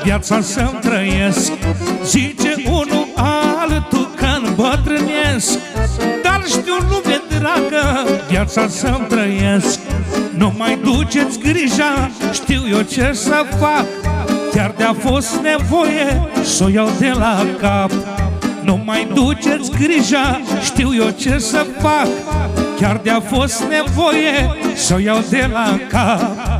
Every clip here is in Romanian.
viața să-mi trăiesc. Zice unul altul că îmbătrânesc, dar știu, lume dragă, viața să-mi trăiesc. Nu mai duceți grija, știu eu ce să fac, chiar de-a fost nevoie s-o iau de la cap. Nu mai duceți grija, știu eu ce să fac, chiar de-a fost nevoie s-o iau de la cap.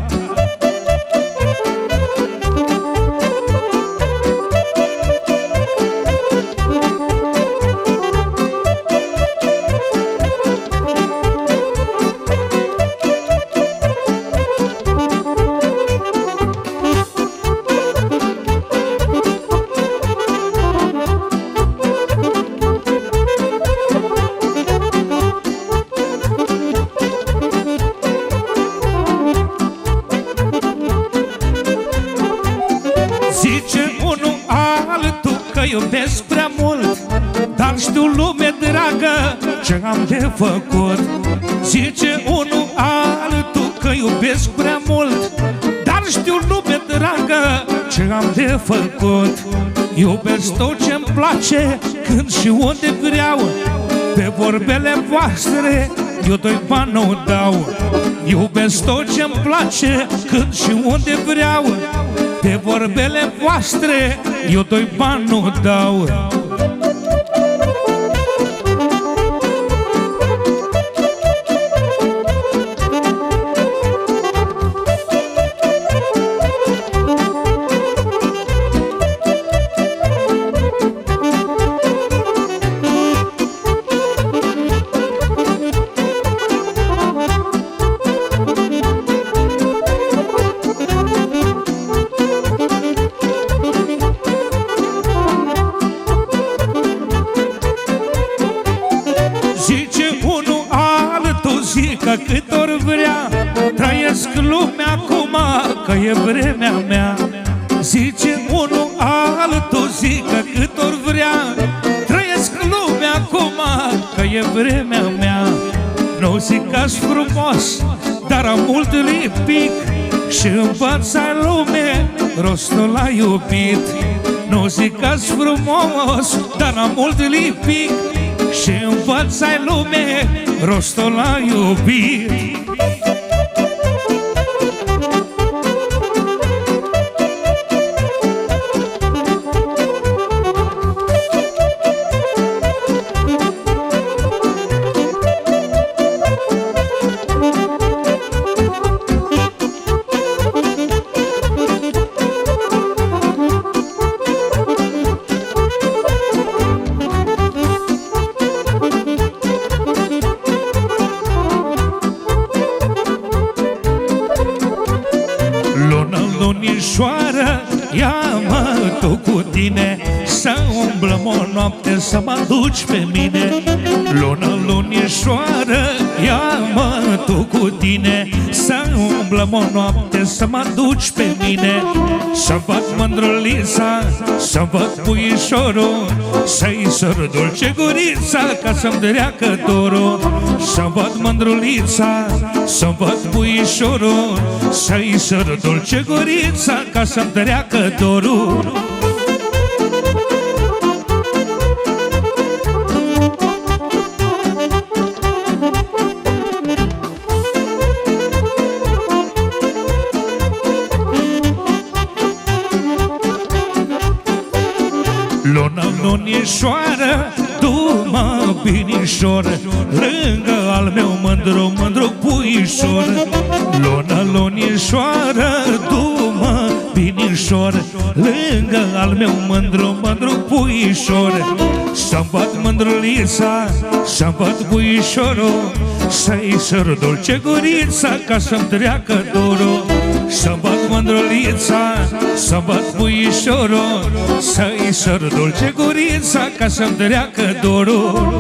Iubesc prea mult, dar știu, lume dragă, ce am de făcut. Zice unul altul că iubesc prea mult, dar știu, lume dragă, ce am de făcut. Iubesc tot ce-mi place, când și unde vreau, pe vorbele voastre eu doi bani nu dau. Iubesc tot ce-mi place, când și unde vreau, pe vorbele voastre eu doi bani nu dau. Că cât ori vrea, trăiesc lumea acum, că e vremea mea. Zice unul altul, zică cât ori vrea, trăiesc lumea acum, că e vremea mea. Nu zic că-s frumos, dar am mult lipic și învăța lume rostul la iubit. Nu zic că-s frumos, dar am mult lipic și învăța-i lume rostul la iubit. Lunișoară, ia-mă tu cu tine, să umblăm o noapte, să mă duci pe mine. Lună, lunișoară, ia-mă tu cu tine, să umblăm o noapte, să mă duci pe mine. Să văd mândrulița, să văd puișorul, să-i săr dulce gurița, ca să-mi treacă dorul. Să văd mândrulița, să văd puișorul, să-i săr dulce gurița, ca să-mi treacă dorul. Lună, lunișoară, du-mă binișor lângă al meu mândru, mândru puișor. Lună, lunișoară, du-mă binișor lângă al meu mândru, mândru puișor. Să-mi văd mândrulița, să-mi văd puișorul, să-i săr dulce gurița, ca să-mi treacă dorul. Să-mi văd mândrulița, să-mi văd puișorul, să-i săr dulce gurița, ca să-mi treacă dorul.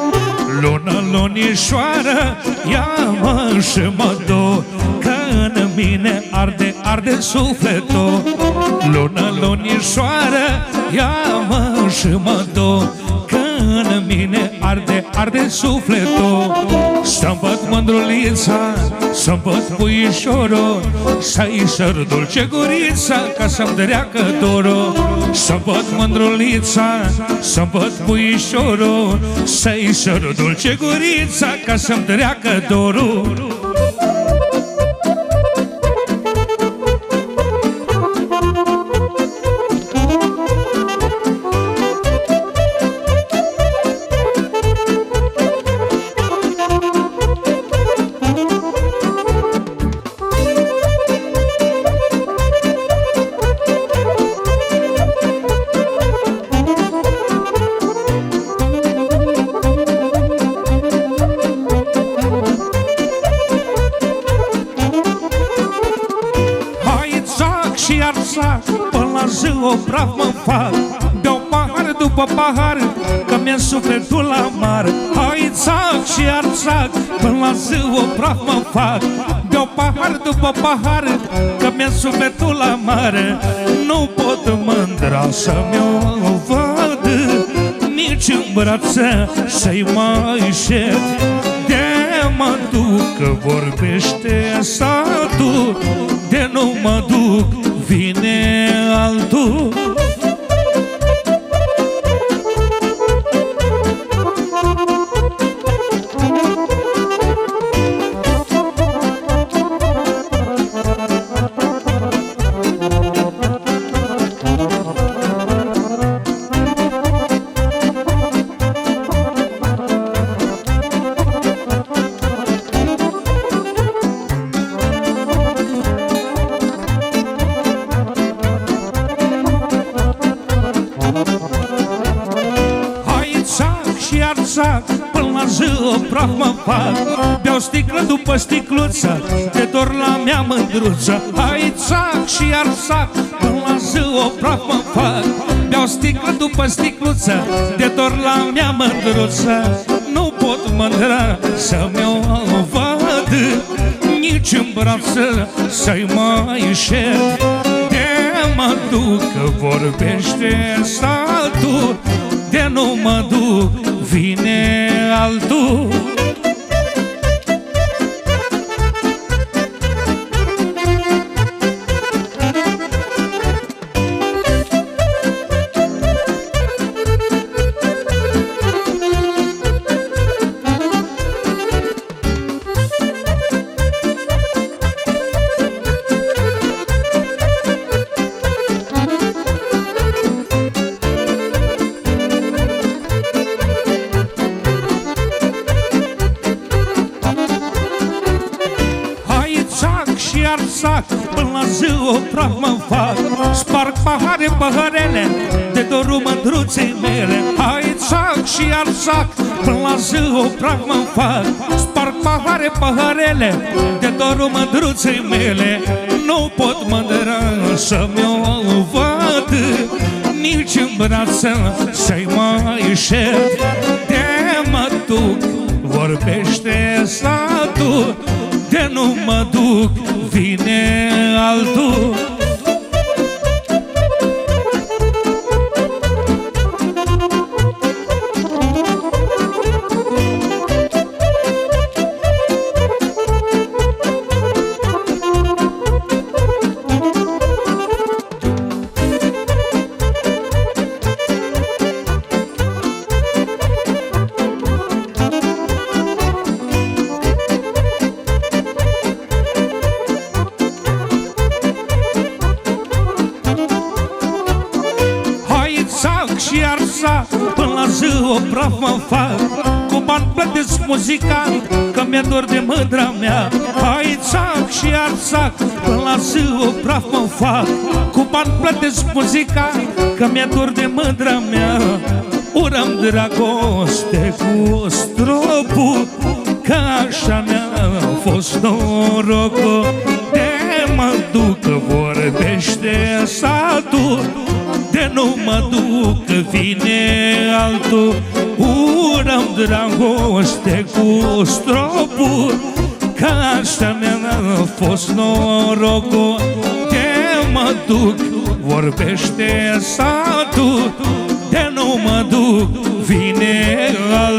Lună, lunișoară, ia-mă și mă duc, că în mine arde, arde sufletul. Lună, lunișoară, ia-mă și mă do, că în mine arde, arde sufletul. Să-mi văd mândrulița, să-mi văd puișorul, să-i săr dulce gurița, ca să-mi treacă dorul. Să-mi văd mândrulița, să-mi văd puișorul, să-i săr dulce gurița, ca să-mi treacă dorul. Până la zi o praf mă fac, beau pahar după pahar, că mi-e sufletul la mare. Hai țac și arțac, până la zi o praf mă fac, beau pahar după pahar, că mi-e sufletul la mare. Nu pot mândra să-mi o văd, nici în brațe să-i mai șed. De mă duc că vorbește satul, de nu mă duc vine altul. Până la zi o praf mă fac, beau sticlă după sticluță, de dor la mea mândruță. Hai țac și iar țac, până la zi o praf mă fac, beau sticlă după sticluță, de dor la mea mândruță. Nu pot mândra să-mi o văd, nici în brațe să-i mai șed. De mă duc că vorbește satul, de nu mă duc vine altul. Până la zi o praf mă fac, sparg pahare, paharele, de dorul mândruței mele. Hai țac și iar țac, până la zi o praf mă fac, sparg pahare, paharele, de dorul mândruței mele. Nu pot mândra să-mi o văd, nici în brațe să-i mai șed. De mă duc, vorbește satul, de nu mă duc vine altul. Până la zi o praf mă fac, cu bani plătesc muzica, că mi-e dor de mândra mea. Hai țac și iar țac, până la zi o praf mă fac, cu bani plătesc muzica, că mi-e dor de mândra mea. Urăm dragoste cu stropul, că așa mi-a fost norocul. De mă duc că vorbește satul, de nu mă duc că vine altul. Urăm dragoste cu stropul, că așa mi-a fost norocul. De mă duc, vorbește satul, de nu mă duc, vine